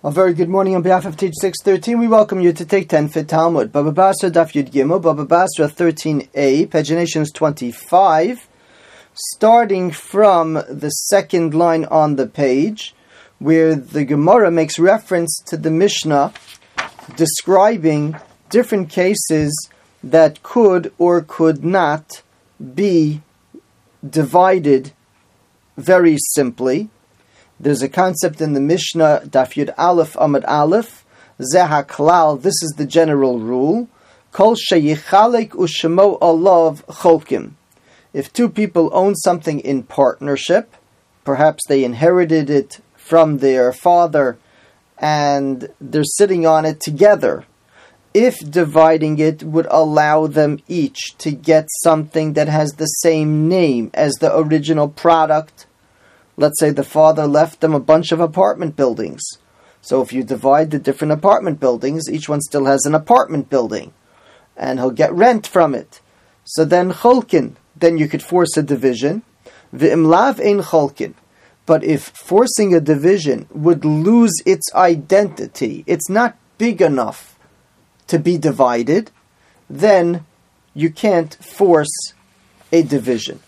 A very good morning on behalf of Teach 613. We welcome you to take 10 Fit Talmud. Baba Basra Daf Yud Gimel, Baba Basra 13a, paginations 25, starting from the second line on the page, where the Gemara makes reference to the Mishnah describing different cases that could or could not be divided very simply. There's a concept in the Mishnah, Daf Yud Aleph Amud Aleph, Zeh HaKlal, this is the general rule, Kol sheyichalek u'shemo alav cholkim. If two people own something in partnership, perhaps they inherited it from their father and they're sitting on it together, if dividing it would allow them each to get something that has the same name as the original product. Let's say the father left them a bunch of apartment buildings. So if you divide the different apartment buildings, each one still has an apartment building, and he'll get rent from it. So then cholkin, then you could force a division. V'imlav ein cholkin. But if forcing a division would lose its identity, it's not big enough to be divided, then you can't force a division.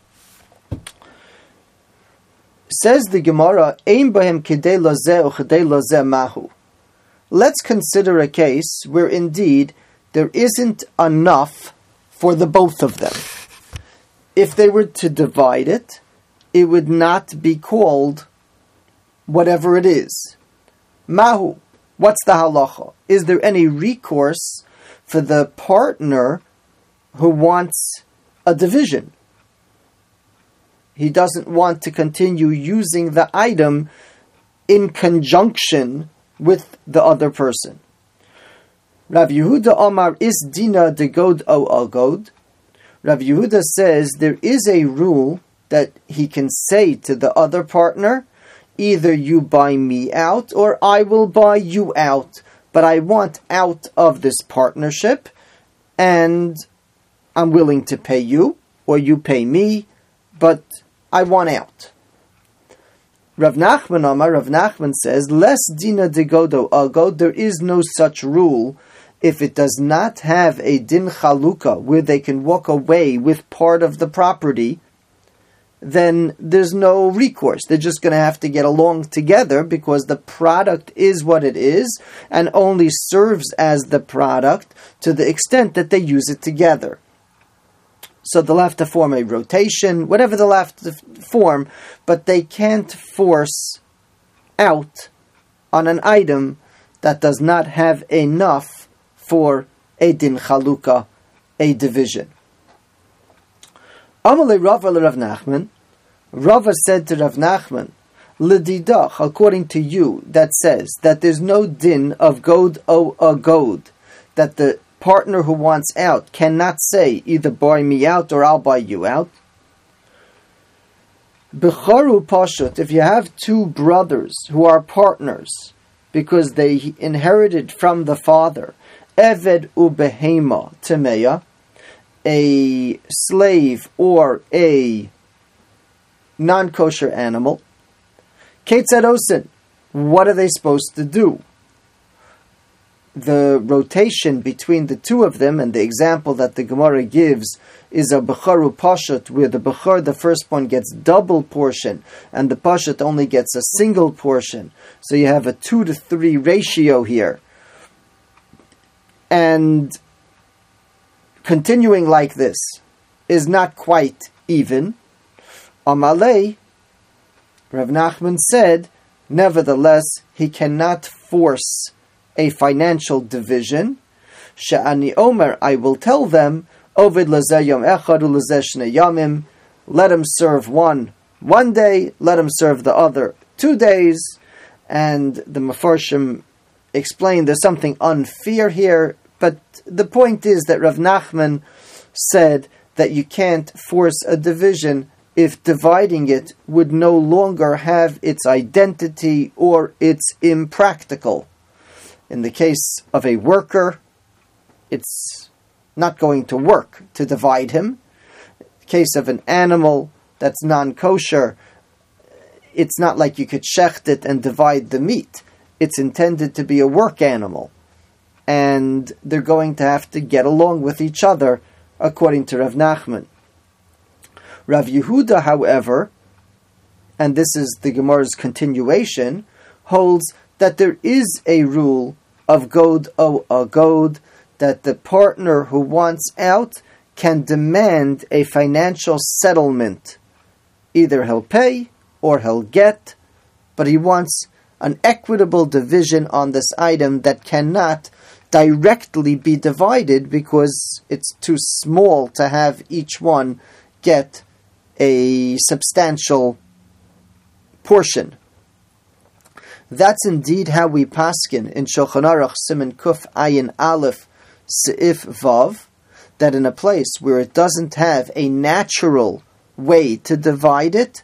Says the Gemara, Ein bahem kidei lazeh u kidei lazeh mahu. Let's consider a case where indeed there isn't enough for the both of them. If they were to divide it, it would not be called whatever it is. Mahu, what's the halacha? Is there any recourse for the partner who wants a division? He doesn't want to continue using the item in conjunction with the other person. Rav Yehuda Omar is dina degod o agod. Rav Yehuda says there is a rule that he can say to the other partner, either you buy me out or I will buy you out, but I want out of this partnership and I'm willing to pay you or you pay me, but I want out. Rav Nachman says, less dina degodo agod, there is no such rule if it does not have a din chaluka where they can walk away with part of the property. Then there's no recourse. They're just going to have to get along together because the product is what it is and only serves as the product to the extent that they use it together. So they'll have to form a rotation, whatever they'll have to form, but they can't force out on an item that does not have enough for a din chaluka, a division. Amalei Rava le Rav Nachman, Rava said to Rav Nachman, L'didach, according to you, that says that there's no din of god o agod, that the partner who wants out cannot say either buy me out or I'll buy you out. Becharu pashut, if you have two brothers who are partners because they inherited from the father, eved ubehema temeya, a slave or a non-kosher animal, ketzadosin, what are they supposed to do? The rotation between the two of them, and the example that the Gemara gives is a Becharu Pashut, where the Bechar, the firstborn, gets double portion, and the Pashut only gets a single portion. So you have a 2-to-3 ratio here. And continuing like this is not quite even. Amalei, Rav Nachman said, nevertheless, he cannot force a financial division. She'ani Omer, I will tell them, Ovid lazeh yom echad u'lazeh shnei yamim, let him serve one day, let him serve the other 2 days. And the Mefarshim explained there's something unfair here, but the point is that Rav Nachman said that you can't force a division if dividing it would no longer have its identity or it's impractical. In the case of a worker, it's not going to work to divide him. In the case of an animal that's non-kosher, it's not like you could shecht it and divide the meat. it's intended to be a work animal, and they're going to have to get along with each other, according to Rav Nachman. Rav Yehuda, however, and this is the Gemara's continuation, holds that there is a rule of god o agod, that the partner who wants out can demand a financial settlement. Either he'll pay or he'll get, but he wants an equitable division on this item that cannot directly be divided because it's too small to have each one get a substantial portion. That's indeed how we paskin in Shulchan Aruch Siman Kuf Ayin Aleph Seif Vav, that in a place where it doesn't have a natural way to divide it,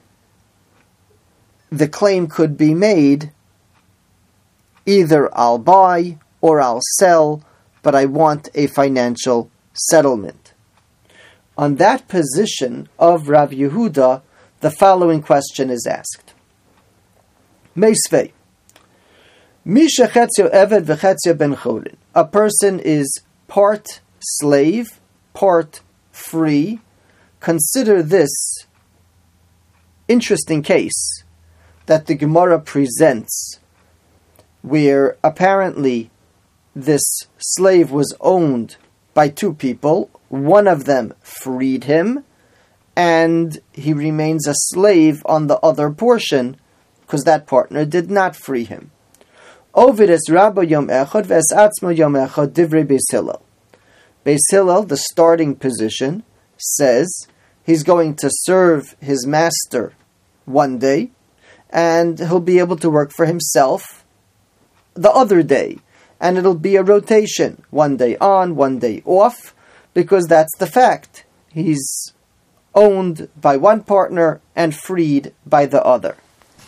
the claim could be made either I'll buy or I'll sell, but I want a financial settlement. On that position of Rav Yehuda, the following question is asked. Meisvei. Misha chetzio eved v'chetzio ben chorin. A person is part slave, part free. Consider this interesting case that the Gemara presents, where apparently this slave was owned by two people. One of them freed him, and he remains a slave on the other portion, because that partner did not free him. Ovidus Rabba Yom Echad Ves Atzmo Yom Echad Divrei Beis Hillel. Beis Hillel, the starting position, says he's going to serve his master one day, and he'll be able to work for himself the other day. And it'll be a rotation, one day on, one day off, because that's the fact. He's owned by one partner and freed by the other.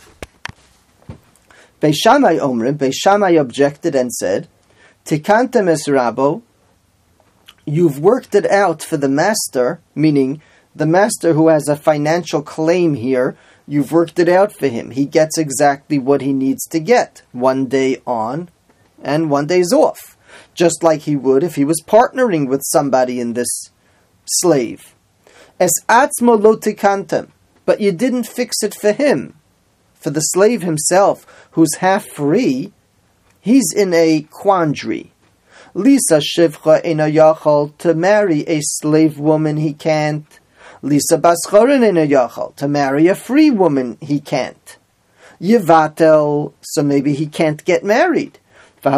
Beis Shammai Omrim, Beis Shammai objected and said, Tikantem es Rabo, you've worked it out for the master, meaning the master who has a financial claim here, you've worked it out for him. He gets exactly what he needs to get. One day on and one day's off. Just like he would if he was partnering with somebody in this slave. Es atzmo lo tikantem, but you didn't fix it for him. For the slave himself, who's half free, he's in a quandary. Lisa shivcha ena yachal, to marry a slave woman he can't. Lisa baschorin ena yachal, to marry a free woman he can't. Yevatel, so maybe he can't get married. A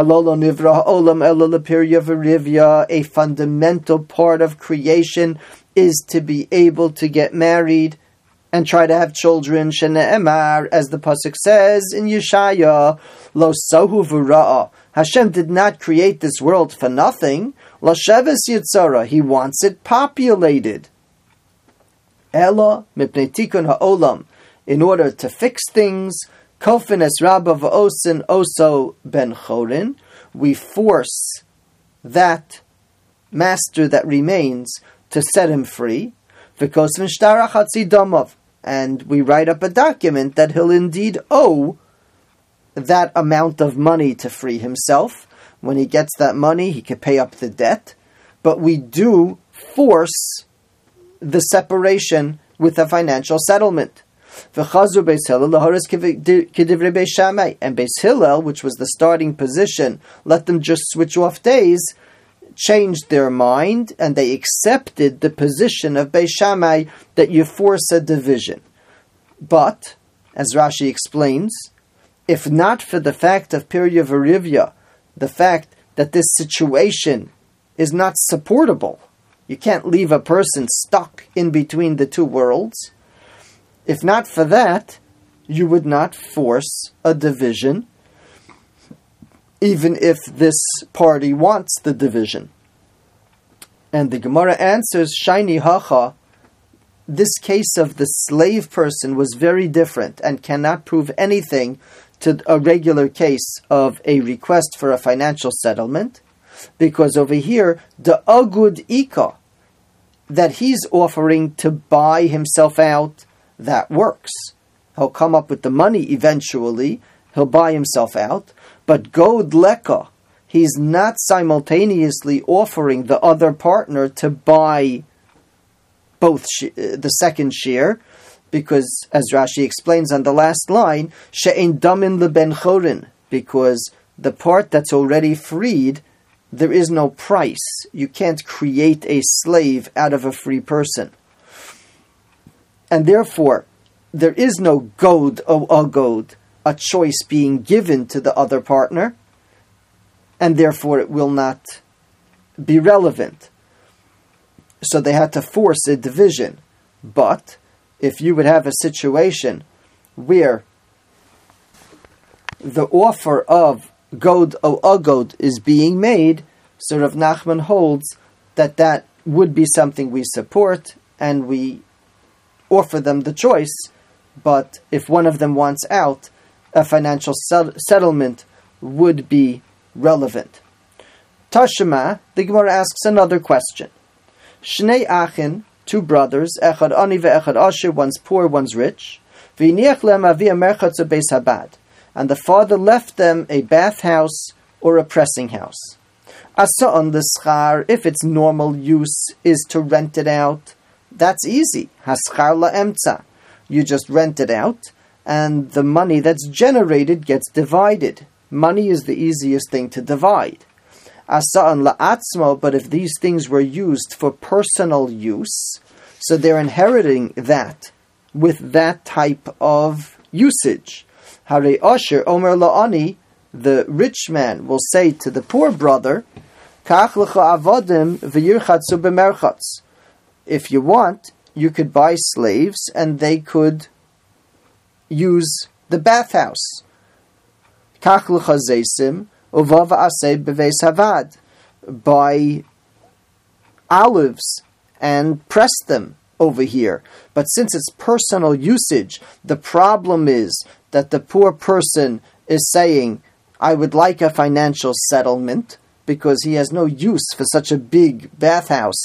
fundamental part of creation is to be able to get married and try to have children. Shene'emar, as the pasuk says in Yeshaya, Lo sohu v'ra'a. Hashem did not create this world for nothing. Lo sheves yitzara. He wants it populated. Ela mipnei tikun ha'olam. In order to fix things, Kofin es rabba v'osin oso ben chorin, we force that master that remains to set him free. V'kosvin shtara chatzi domov, and we write up a document that he'll indeed owe that amount of money to free himself. When he gets that money, he can pay up the debt. But we do force the separation with a financial settlement. V'chazu Beis Hillel laharis k'divrei Beis Shammai, and Beis Hillel, which was the starting position, let them just switch off days, changed their mind, and they accepted the position of Beis Shammai that you force a division. But, as Rashi explains, if not for the fact of Pirya V'Rivya, the fact that this situation is not supportable, you can't leave a person stuck in between the two worlds. If not for that, you would not force a division, even if this party wants the division. And the Gemara answers, Shaini Hacha, this case of the slave person was very different and cannot prove anything to a regular case of a request for a financial settlement, because over here, the Agud Ika, that he's offering to buy himself out, that works. He'll come up with the money eventually, he'll buy himself out. But god leka, he's not simultaneously offering the other partner to buy both the second share, because, as Rashi explains on the last line, she'ein damin leben chorin, because the part that's already freed, there is no price. You can't create a slave out of a free person. And therefore, there is no god o agod, a choice being given to the other partner, and therefore it will not be relevant. So they had to force a division. But if you would have a situation where the offer of god o agod is being made, so Rav Nachman holds that would be something we support, and we offer them the choice. But if one of them wants out, a financial settlement would be relevant. Tashema, the Gemara asks another question. Shnei achin, two brothers, echad ani ve'echad asher, one's poor, one's rich. V'iniach lehem avia merchatz beis habad, and the father left them a bathhouse or a pressing house. Asa'on l'schar, if its normal use is to rent it out, that's easy. Haschar la'emtza, you just rent it out, and the money that's generated gets divided. Money is the easiest thing to divide. Asa'an la'atzmo, but if these things were used for personal use, so they're inheriting that with that type of usage. Hare Asher Omer la'ani, the rich man will say to the poor brother, Kach lecha avodim v'yirchatzu b'merchatz. If you want, you could buy slaves and they could use the bathhouse. Kach lecha zeisim uvav aseh b'veis havad. Buy olives and press them over here. But since it's personal usage, the problem is that the poor person is saying, I would like a financial settlement, because he has no use for such a big bathhouse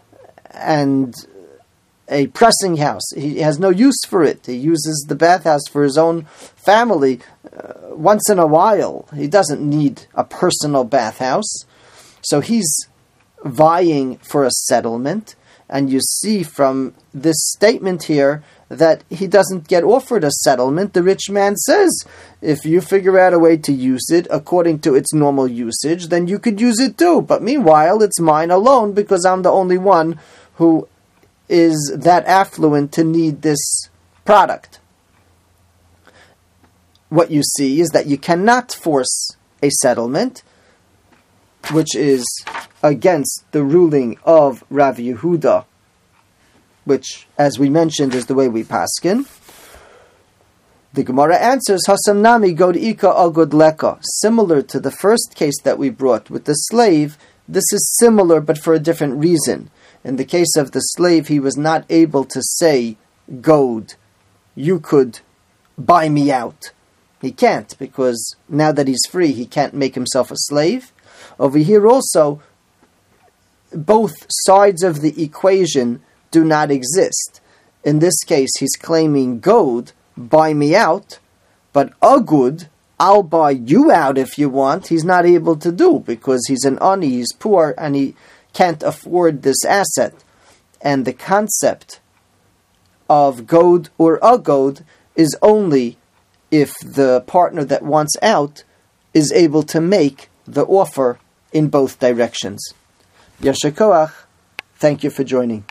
and a pressing house. He has no use for it. He uses the bathhouse for his own family once in a while. He doesn't need a personal bathhouse. So he's vying for a settlement. And you see from this statement here that he doesn't get offered a settlement. The rich man says, if you figure out a way to use it according to its normal usage, then you could use it too. But meanwhile, it's mine alone because I'm the only one who is that affluent to need this product. What you see is that you cannot force a settlement, which is against the ruling of Rav Yehuda, which, as we mentioned, is the way we paskin. The Gemara answers, Hasam nami god ika agod leka. Similar to the first case that we brought with the slave, this is similar but for a different reason. In the case of the slave, he was not able to say, God, you could buy me out. He can't, because now that he's free, he can't make himself a slave. Over here also, both sides of the equation do not exist. In this case, he's claiming God, buy me out, but agud, I'll buy you out if you want, he's not able to do, because he's an ani, he's poor, and he can't afford this asset. And the concept of god or agod is only if the partner that wants out is able to make the offer in both directions. Yasher koach. Thank you for joining.